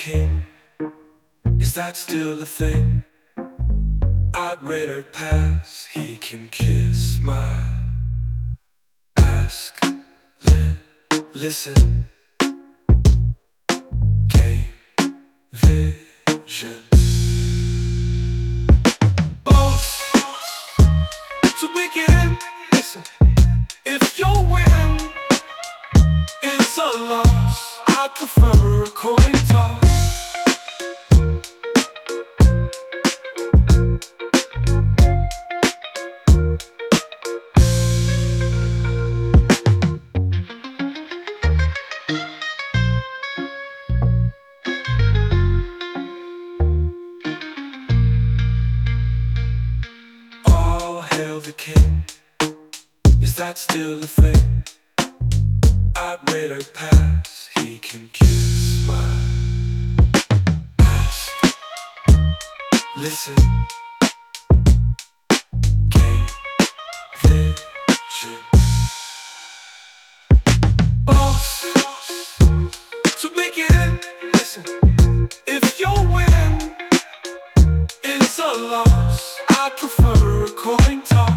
king, is that still a thing? I'd rather pass, he can kiss my ask. Listen, game vision. Boss, to begin, listen, if your win is a loss, I prefer a coin toss. All hail the king, is that still a thing? I'd rather pass, he can kiss my ass. Listen, game vision. Boss, to begin, listen, if your win is a loss, I prefer a coin toss.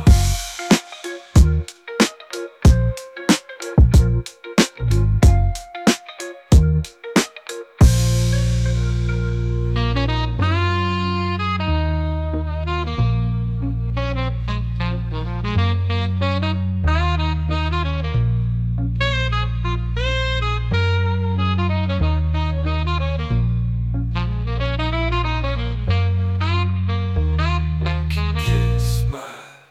Kiss my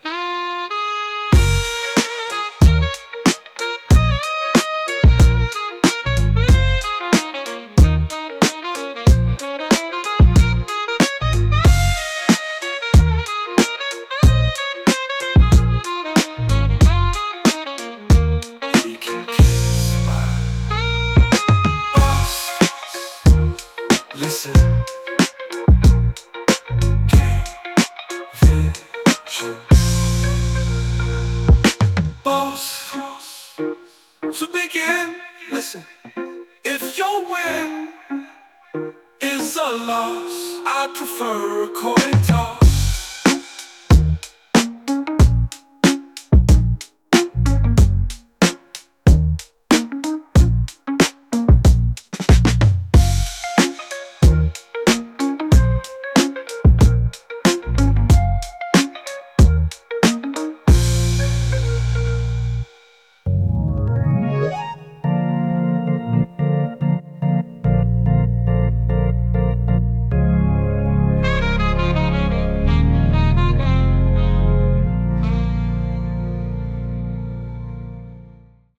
he can kiss my boss. Listen, game vision. Boss, to begin, listen, if your win is a loss, I prefer a coin toss.